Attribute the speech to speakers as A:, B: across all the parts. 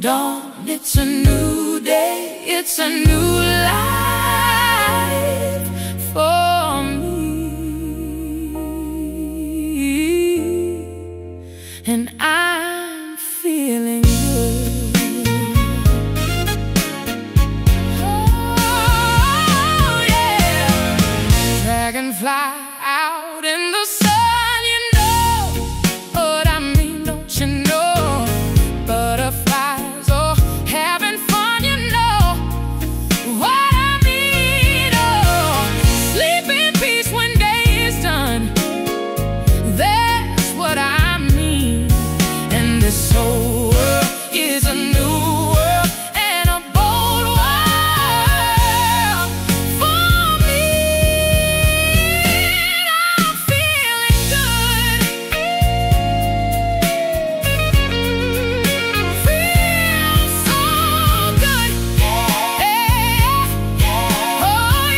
A: dawn, it's a new day, it's a new life for me, and I'm feeling good. Oh yeah, dragonfly out in the sun. This whole world is a new world and a bold world for me, and I'm feeling good. Feels so good. Yeah, yeah. Oh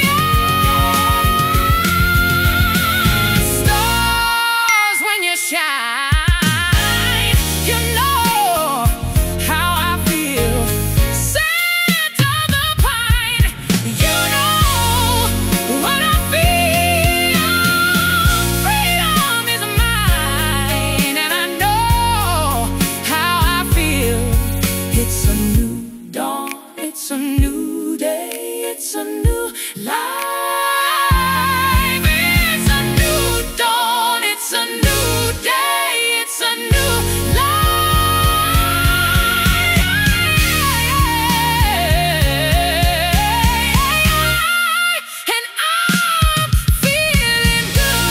A: yeah. Stars when you shine. It's a new dawn, it's a new day, it's a new life. It's a new dawn, it's a new day, it's a new life. And I'm feeling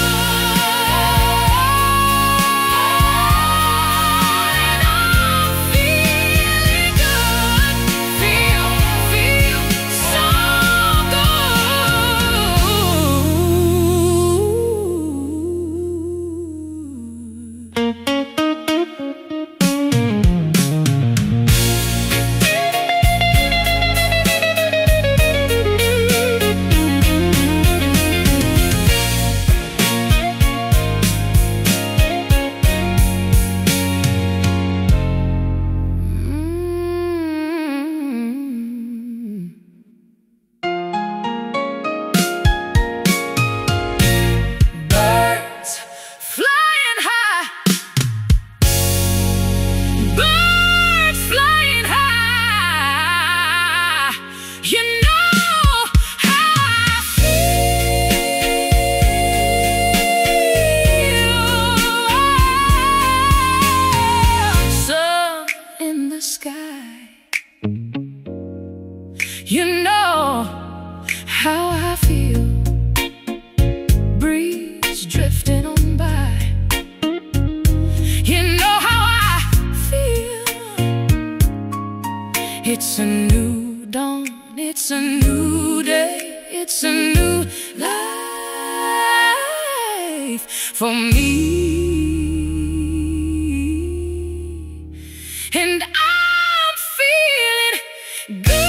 A: you know how I feel. Breeze drifting on by. You know how I feel. It's a new dawn, it's a new day, it's a new life for me, and I'm feeling good.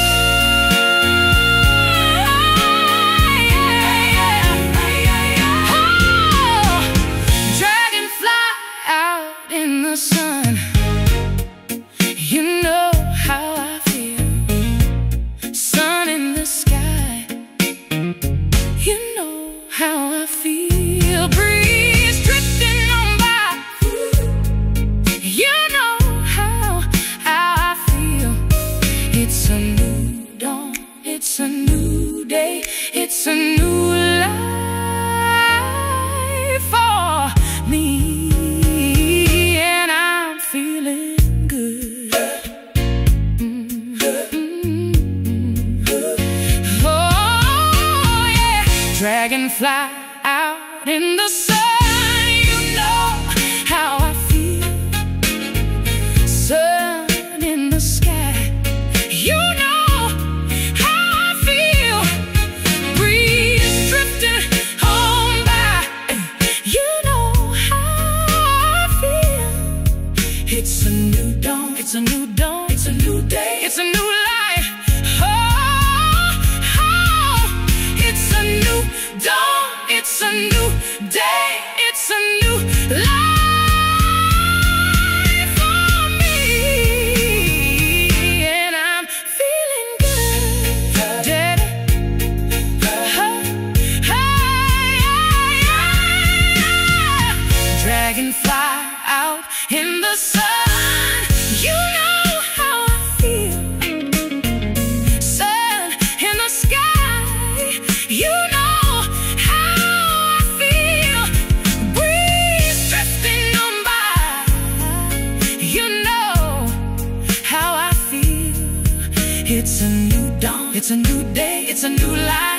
A: In the sun, you know how I feel. Sun in the sky, you know how I feel. Breeze drifting on by, you know how I feel. It's a new dawn, it's a new day, it's a new life for me. Dragonfly out in the sun, you know how I feel. Sun in the sky, you know how I feel. Breeze drifting on by, you know how I feel. It's a new dawn, it's a new dawn, it's a new day, it's a new life. It's a new dawn, it's a new day. in the sun. You know how I feel. Sun in the sky. You know how I feel. Breeze drifting on by. You know how I feel. It's a new dawn. It's a new day. It's a new life.